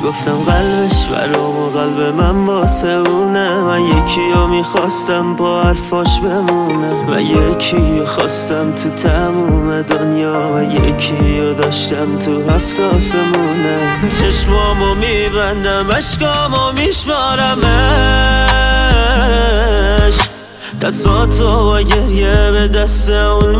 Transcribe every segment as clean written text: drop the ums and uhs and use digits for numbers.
میگفتم قلبش برام و قلب من واسه اونه. من یکی رو میخواستم با حرفاش بمونه و یکی رو خواستم تو تموم دنیا و یکی رو داشتم تو هفت آسمونه. چشمامو میبندم عشقامو میشمارمش، دستاتو و گریه به دست اون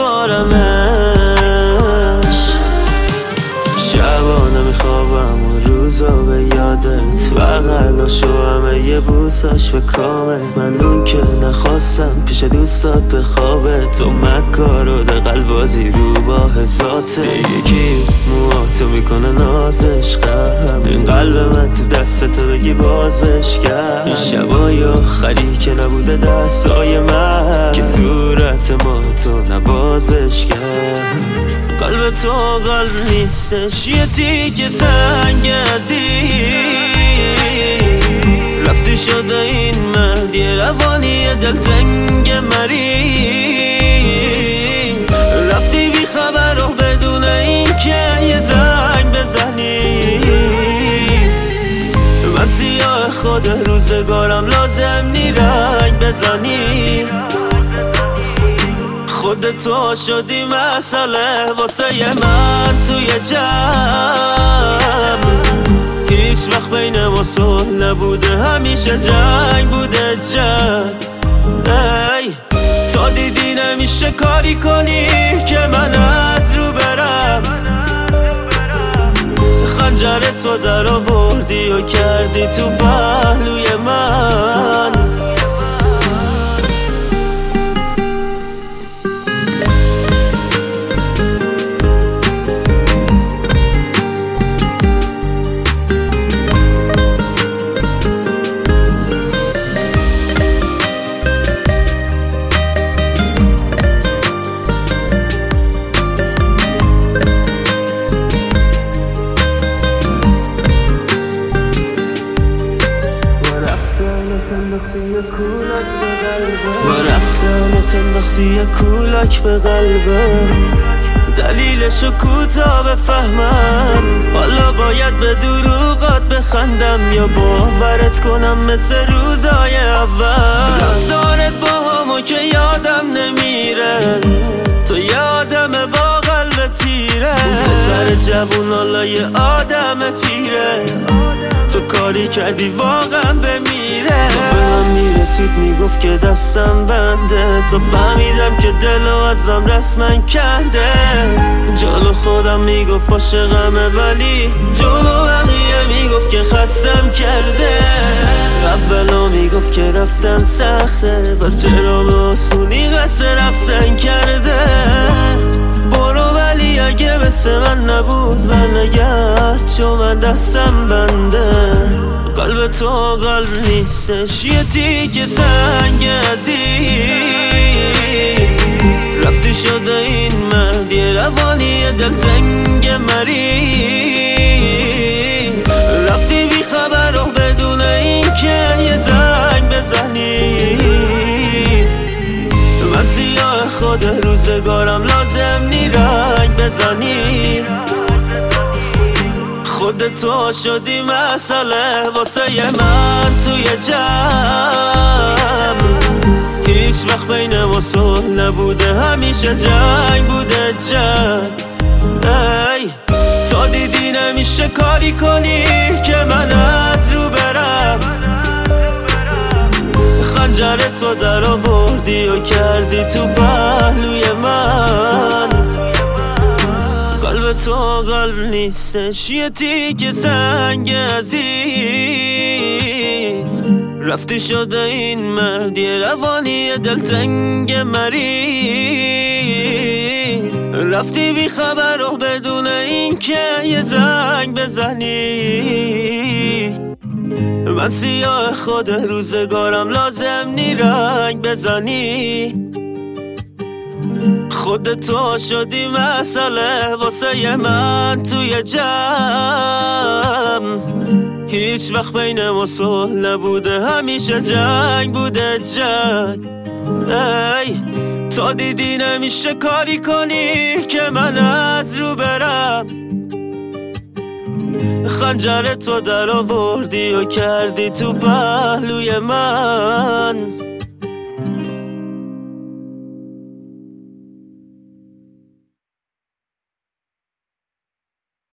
میسپارمش. شبانه میخوابم و روزا به یادت و قلاشو همه یه بوساش به کامت. من اون که نخواستم پیش دوستات به خوابت و مکار و دقل بازی رو با ذاته. یکی موهاتو میکنه نازش غم، این قلب من تو دستتو بگی باز بشکن. این شبای آخری که نبوده دستای من که صورت ما تو نبازش کرد. قلب تو قلب نیستش، یه تیکه سنگ عزیز. رفتی شده این مرد یه روانی دلتنگ مریض. رفتی بی خبر و بدون این که یه زنگ بزنی. من سیاه خود روزگارم لازم نی رنگ بزنی. خودتو شدی مسئله واسه من توی جمع. هیچ وقت بین ما صلح نبوده، همیشه جنگ بوده جنگ. ای تا دیدی نمیشه کاری کنی که من از رو برم. خنجر تو در آوردی و کردی تو پهلوی من. با رفتنت انداختی یه کولک به قلبم. دلیلشو کوتاه بفهمم، حالا باید به دروغات بخندم یا باورت کنم مثل روزای اول. رفتارت با همو که یادم نمیره، تو یه آدم با قلب تیره. سر جوون حالا یه آدم پیره، تو کاری کردی واقعا بمیره. تو به من میرسید میگفت که دستم بنده، تو فهمیدم که دلو ازم رسما کنده. جلو خودم میگفت عاشقمه ولی جلو بقیه میگفت که خستم کرده. اولو میگفت که رفتن سخته، پس چرا به آسونی قصد رفتن کرده. برو ولی اگه مثل من نبود برنگرد، چون من دستم بنده. قلب تو قلب نیستش، یه تیکه سنگ عزیز. رفتی شده این مرد یه روانی دلتنگ مریض. رفتی بی خبر و بدون این که یه زنگ بزنی. من سیاه خود روزگارم لازم نی رنگ بزنی. خودتو شدی مسئله واسه من توی جمع. هیچ وقت بین ما صلح نبوده، همیشه جنگ بوده جنگ. ای تا دیدی نمیشه کاری کنی که من از رو برم. خنجر تو در آوردی و کردی تو پهلوی من. قلب تو قلب نیستش، یه تیکه سنگ عزیز. رفتی شده این مرد یه روانی دلتنگ مریض. رفتی بی خبر و بدون این که یه زنگ بزنی. من سیاه خود روزگارم لازم نی رنگ بزنی. خودتو شدی مسئله واسه من توی جمع. هیچ وقت بین ما صلح نبوده، همیشه جنگ بوده جنگ. ای تا دیدی نمیشه کاری کنی که من از رو برم. خنجر تو در آوردی و کردی تو پهلوی من.